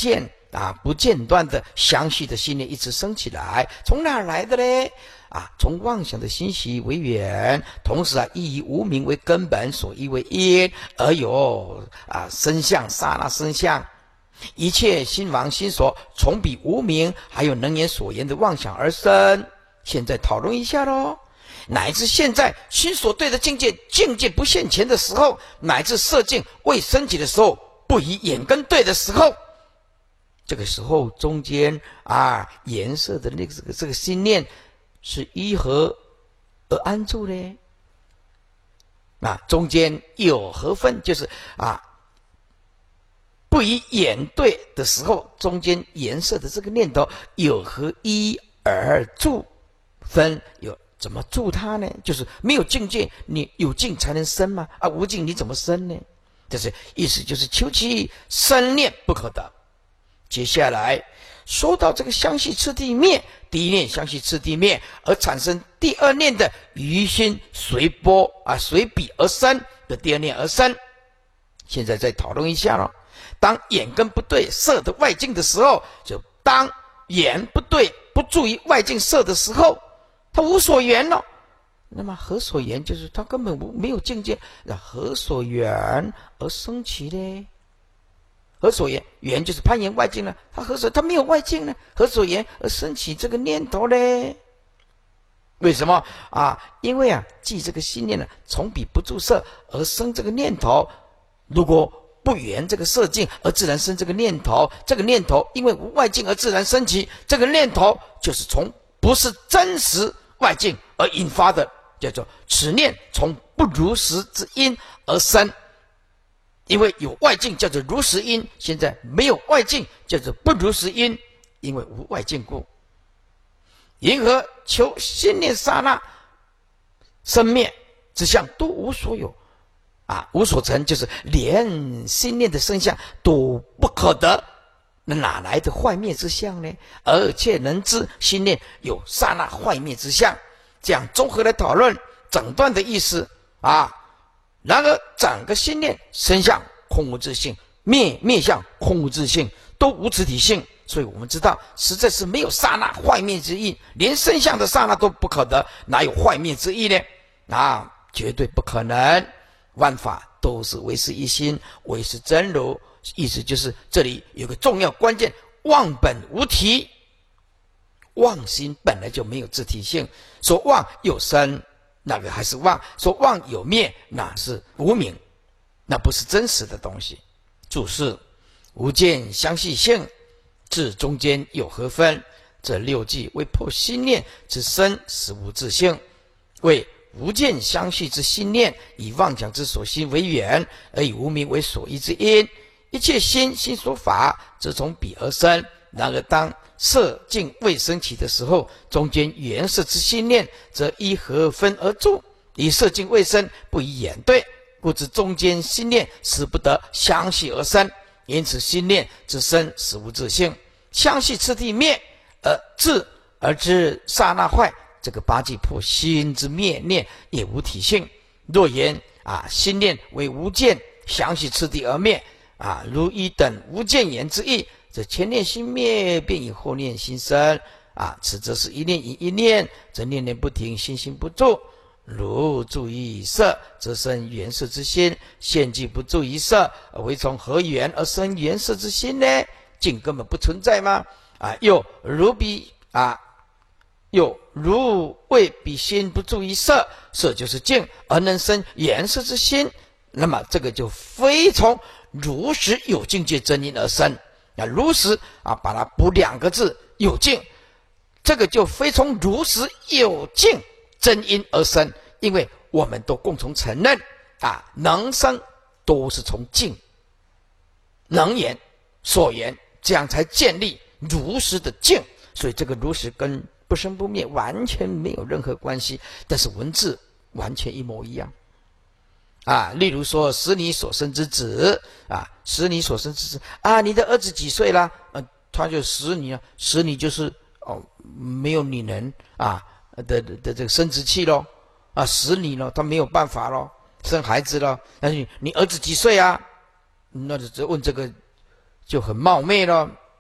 啊不间断的相续的心念一直升起来，从哪儿来的嘞？啊，从妄想的心习为源，同时啊，亦以无明为根本，所依为因，而有啊身相、刹那身相，一切心王心所，从彼无明还有能言所言的妄想而生。现在讨论一下咯，乃至现在心所对的境界，境界不现前的时候，乃至色境未升起的时候，不以眼根对的时候，这个时候中间啊颜色的那个这个这个心念是依何而安住呢？啊，中间有何分？就是啊，不以眼对的时候，中间颜色的这个念头有何依而住？分有怎么住它呢？就是没有境界，你有境才能生吗？啊，无境你怎么生呢？这是意思，就是求其生念不可得。接下来说到这个相续次第灭，第一念相续次第灭，而产生第二念的余心随波啊随彼而生的第二念而生。现在再讨论一下了。当眼根不对色的外境的时候，就当眼不对不注意外境色的时候，他无所缘了。那么何所缘？就是他根本没有境界，那何所缘而生起呢？何所缘？缘就是攀岩外境呢？他何所？他没有外境呢？何所缘而生起这个念头呢？为什么啊？因为啊，即这个心念呢，从彼不住色而生这个念头。如果不缘这个色境而自然生这个念头，这个念头因为无外境而自然升起，这个念头就是从不是真实外境而引发的，叫做此念从不如实之因而生。因为有外境叫做如实因，现在没有外境叫做不如实因，因为无外境故。因何求心念刹那生灭之相都无所有啊，无所成，就是连心念的生相都不可得，那哪来的坏灭之相呢？而且能知心念有刹那坏灭之相，这样综合来讨论整段的意思啊。然而整个心念生相空无自性，灭灭相空无自性，都无自体性，所以我们知道实在是没有刹那坏灭之意，连生相的刹那都不可得，哪有坏灭之意呢？啊，绝对不可能。万法都是唯是一心，唯是真如，意思就是这里有个重要关键，妄本无体，妄心本来就没有自体性，说妄有生，那个还是妄；说妄有灭，那是无明，那不是真实的东西。注释：无见相续性，至中间有何分？这六句为破心念之生实无自性，为无见相续之心念，以妄想之所心为缘，而以无明为所依之因。一切心心所法，则从彼而生。然而当色境未升起的时候，中间缘色之心念，则依何分而住？以色境未生，不以眼对，故知中间心念使不得相续而生。因此心念之生实无自性，相续次第灭，而自而知刹那坏。这个八句破心之灭念也无体性。若言啊，心念为无见相续次第而灭啊，如一等无见言之意，这前念心灭，便以后念心生啊，此则是一念以一念，则念念不停，心心不住。如注意色，则生缘色之心；现既不注意色，为从何缘而生缘色之心呢？境根本不存在吗？啊，又如彼啊。又如为彼心不注意色，色就是境，而能生颜色之心，那么这个就非从如实有境界真因而生。那如实啊，把它补两个字有境，这个就非从如实有境真因而生，因为我们都共同承认啊，能生都是从境能言所言，这样才建立如实的境。所以这个如实跟不生不灭完全没有任何关系，但是文字完全一模一样啊。例如说使你所生之子啊，使你所生之子啊，你的儿子几岁啦？呃，他就使你啊，使你就是哦没有女人啊的的的这个生殖器咯啊，使你咯，他没有办法咯，生孩子咯。但是你儿子几岁啊？那就问这个就很冒昧咯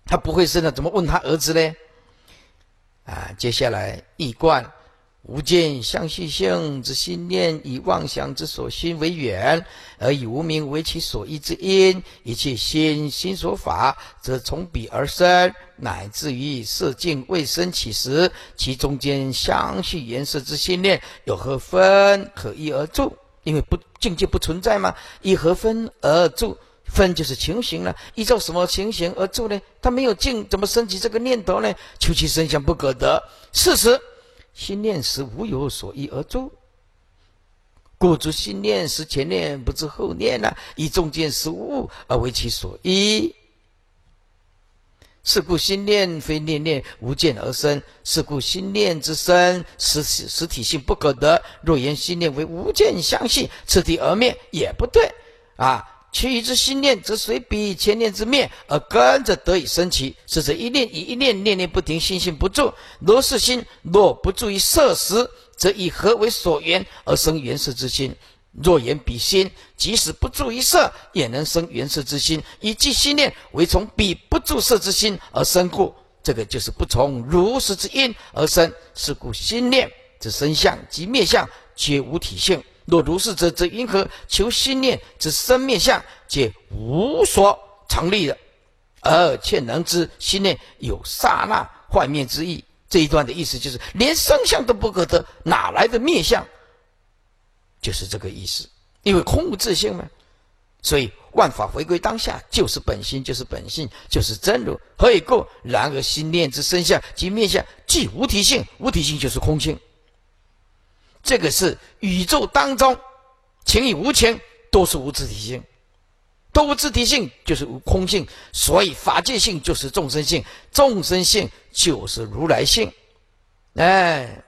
他不会生了，怎么问他儿子呢？啊，接下来易观。无见相续性之心念，以妄想之所心为缘，而以无明为其所依之因。一切心心所法，则从彼而生，乃至于色境未生起时，其中间相续颜色之心念，有何分可依而住？因为不境界不存在嘛，以何分而住？分就是情形了，依照什么情形而住呢？他没有境，怎么升起这个念头呢？求其生相不可得。事实心念时无有所依而住，故知心念时前念不知后念啊，以中间实物而为其所依。是故心念非念念无见而生，是故心念之生实实体性不可得。若言心念为无见相续，次第而灭也不对啊。其余之心念，则随彼前念之灭而跟着得以生起，是指一念以一念，念念不停，心性不住。若是心若不住于色时，则以何为所缘而生缘色之心？若言彼心即使不住于色，也能生缘色之心，以即心念为从彼不住色之心而生故，这个就是不从如实之因而生。是故心念之生相及灭相，皆无体性。若如是者，则因何求心念之生灭相，皆无所常立的，而且能知心念有刹那幻灭之意。这一段的意思就是，连生相都不可得，哪来的灭相？就是这个意思。因为空无自性嘛，所以万法回归当下，就是本心，就是本性，就是真如。何以故？然而心念之生相及灭相，即无体性。无体性就是空性。这个是宇宙当中情与无情都是无自体性，都无自体性就是无空性，所以法界性就是众生性，众生性就是如来性。哎，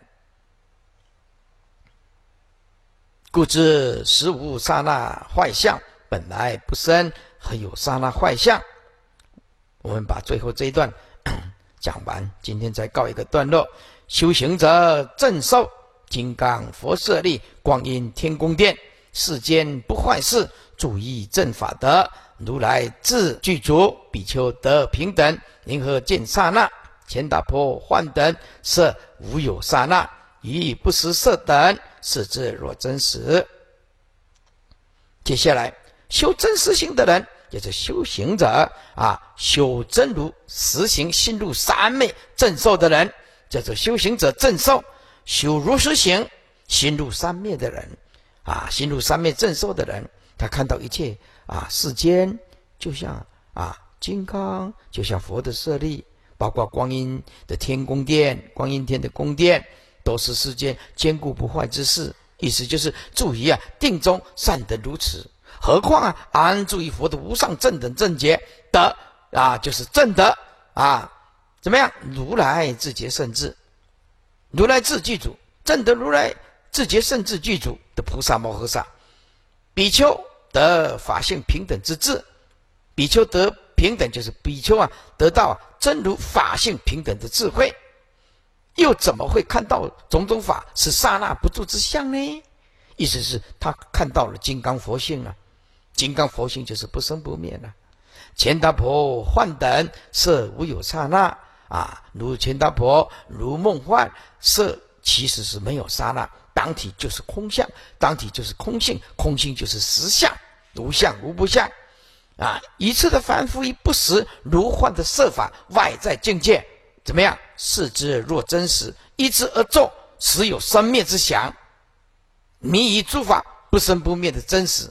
故知实无刹那坏相，本来不生，何有刹那坏相？我们把最后这一段讲完，今天再告一个段落。修行者正受金刚佛舍利，光阴天宫殿，世间不坏事，注意正法德。如来自具足，比丘得平等。银河见刹那，钱达婆幻等，色无有刹那，以不实色等，是之若真实。接下来修真实行的人，也是修行者啊，修真如实行心入三昧正受的人，叫做修行者正受。修如实行心入三昧的人啊，心入三昧正受的人，他看到一切啊，世间就像啊金刚，就像佛的舍利，包括光阴的天宫殿，光阴天的宫殿，都是世间坚固不坏之事。意思就是注意啊，定中善得如此，何况啊安住于佛的无上正等正觉德啊，就是正德啊，怎么样？如来自觉圣智，如来自具足，正得如来自觉圣智具足的菩萨摩诃萨。比丘得法性平等之智，比丘得平等，就是比丘啊得到真如法性平等的智慧，又怎么会看到种种法是刹那不住之相呢？意思是他看到了金刚佛性了、啊，金刚佛性就是不生不灭了、啊。钱达婆幻等，色无有刹那啊，如钱达婆，如梦幻，色其实是没有刹那，当体就是空相，当体就是空性，空性就是实相，无相无不相啊。一次的凡夫以不实如幻的色法外在境界，怎么样？视之若真实，依之而作，实有生灭之想，迷以诸法不生不灭的真实。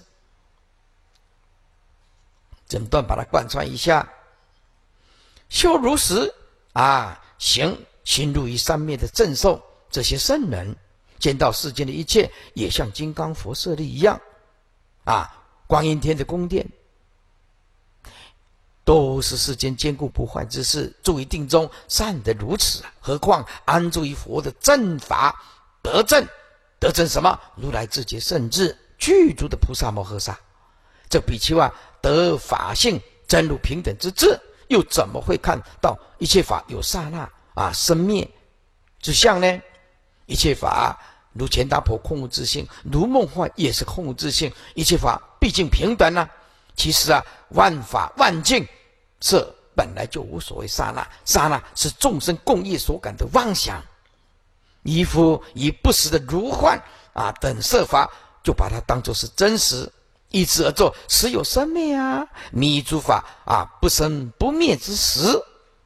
整段把它贯穿一下，修如实啊，行行入于三灭的正受，这些圣人见到世间的一切，也像金刚佛舍利一样啊，光阴天的宫殿都是世间坚固不坏之事，住于定中善得如此，何况安住于佛的正法得正，得正什么？如来自觉圣智具足的菩萨摩诃萨。这比丘啊得法性真如平等之智，又怎么会看到一切法有刹那啊生灭之相呢？一切法如钱达婆空无自性，如梦幻也是空无自性，一切法毕竟平等啊。其实啊，万法万境是本来就无所谓刹那，刹那是众生共业所感的妄想。依夫以不实的如幻啊等色法，就把它当作是真实，依之而作，实有生灭啊，迷诸法啊不生不灭之实。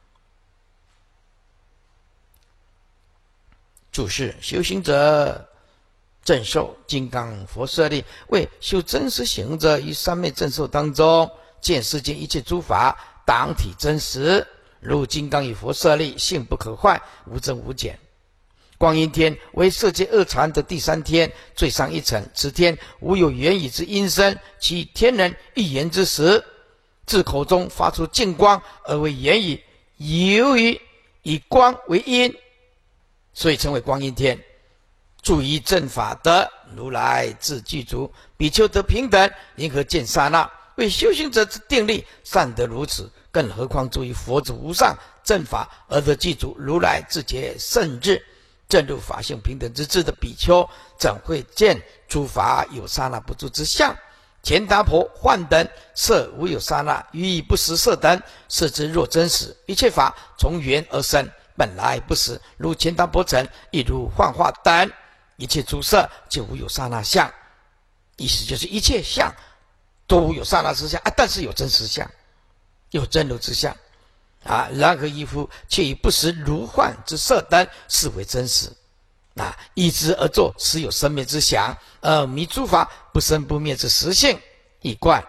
注释：修行者正受金刚佛舍利，为修真实行者于三昧正受当中，见世间一切诸法当体真实，如金刚与佛舍利，性不可坏，无增无减。光阴天为色界二禅的第三天，最上一层，此天无有言语之音声，其天人一言之时，自口中发出净光而为言语，由于以光为音，所以称为光阴天。注意正法的如来自具足，比丘得平等，因何见刹那？为修行者之定力，善得如此，更何况注意佛之无上正法而得具足如来自觉甚至正入法性平等之智的比丘，怎会见诸法有刹那不住之相？乾达婆幻等色无有刹那，于以不实色等，色之若真实。一切法从缘而生，本来不实，如乾达婆城，亦如幻化等。一切诸色就无有刹那相，意思就是一切相都无有刹那之相啊，但是有真实相，有真如之相啊。然而依夫却以不实如幻之色等视为真实啊，依之而作，实有生灭之想，而迷诸法不生不灭之实性，一贯。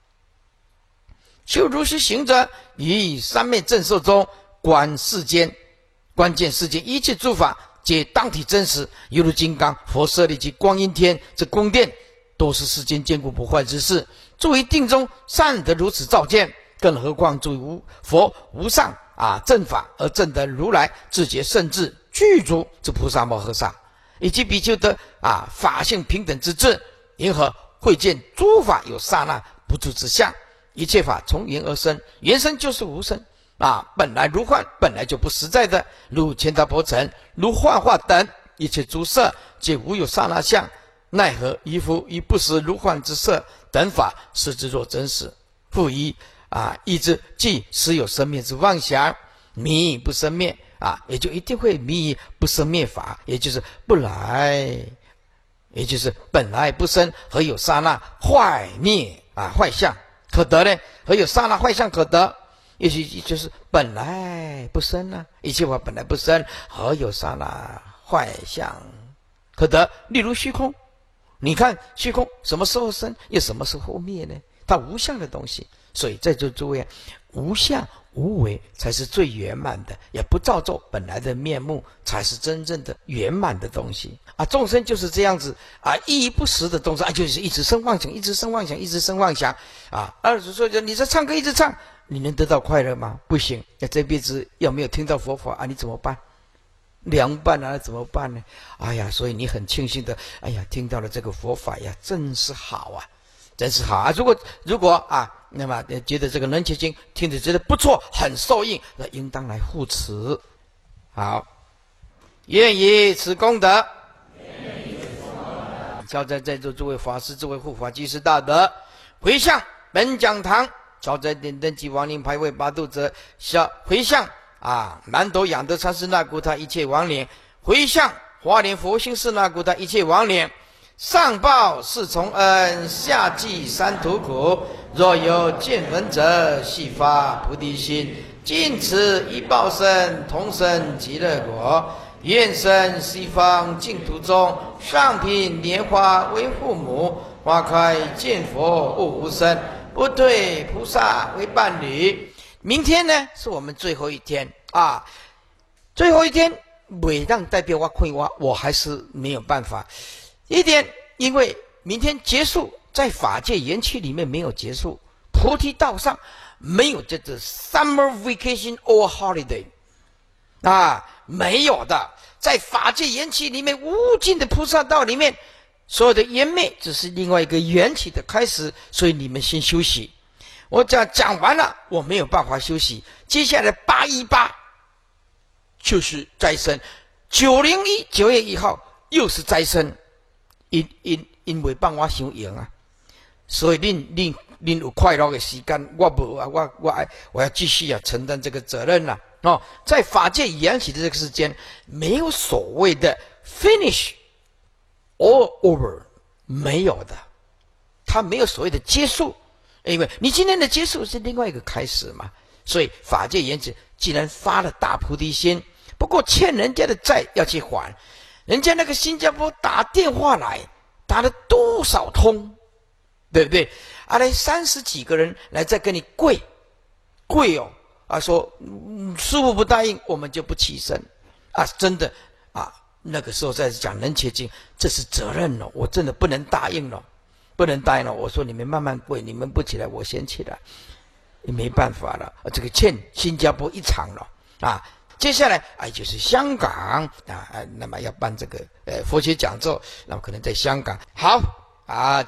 修如是行者，于三昧正受中观世间，观见世间一切诸法皆当体真实，犹如金刚佛舍利及光阴天之宫殿，都是世间坚固不坏之事。注于定中善得如此照见，更何况注于无佛无上啊正法而证得如来自觉甚至具足之菩萨摩诃萨，以及比丘的啊法性平等之智，因何会见诸法有刹那不住之相？一切法从缘而生，缘生就是无生啊，本来如幻，本来就不实在的，如乾达婆城，如幻化等，一切诸色皆无有刹那相，奈何依夫以不实如幻之色等法视之若真实？复以啊意之即实有生灭之妄想，迷不生灭啊，也就一定会迷不生灭法，也就是不来，也就是本来不生，何有刹那坏灭啊坏相可得呢？何有刹那坏相可得？也许就是本来不生啊，一切法本来不生，何有刹那坏相可得？例如虚空，你看虚空什么时候生，又什么时候灭呢？它无相的东西，所以在座诸位啊，无相无为才是最圆满的，也不造作本来的面目，才是真正的圆满的东西啊！众生就是这样子啊，一一不实的众生啊，就是一直生妄想，一直生妄想，一直生妄想啊！二十说，你在唱歌一直唱，你能得到快乐吗？不行。那这辈子要没有听到佛法啊，你怎么办？凉拌啊，怎么办呢？哎呀，所以你很庆幸的，哎呀，听到了这个佛法呀，真是好啊！真是好啊！如果如果啊，那么觉得这个人切经听着觉得不错，很受益，那应当来护持。好，愿以此功德，消灾在座诸位法师、诸位护法居士大德，回向本讲堂，消灾点灯及亡灵牌位八度者，消回向啊，南斗养德禅师那古他一切亡灵，回向华莲佛心寺那古他一切亡灵。上报四重恩，下济三途苦。若有见闻者，悉发菩提心，尽此一报身，同生极乐国。愿生西方净土中，上品莲花为父母，花开见佛悟无生，不对菩萨为伴侣。明天呢，是我们最后一天啊！最后一天，每让代表我亏我，我还是没有办法。一点，因为明天结束，在法界缘起里面没有结束，菩提道上没有这个 summer vacation or holiday 啊，没有的。在法界缘起里面，无尽的菩萨道里面，所有的缘灭只是另外一个缘起的开始，所以你们先休息。我讲讲完了，我没有办法休息。接下来八一八就是斋生，九零一九月一号又是斋生。因因因为帮我想赢啊，所以恁恁您有快乐的时间，我不啊，我我我要继续啊承担这个责任了、啊、哦。在法界缘起的这个时间，没有所谓的 finish all over， 没有的，它没有所谓的结束，因为你今天的结束是另外一个开始嘛。所以法界缘起，既然发了大菩提心，不过欠人家的债要去还。人家那个新加坡打电话来，打了多少通，对不对？啊，来三十几个人来再跟你跪跪哦，啊说、嗯、师父不答应，我们就不起身啊，真的啊，那个时候在讲人切经，这是责任了，我真的不能答应了，不能答应了。我说你们慢慢跪，你们不起来，我先起来。也没办法了，这个欠新加坡一场了啊！接下来啊，就是香港啊，那么要办这个呃佛学讲座，那么可能在香港好啊。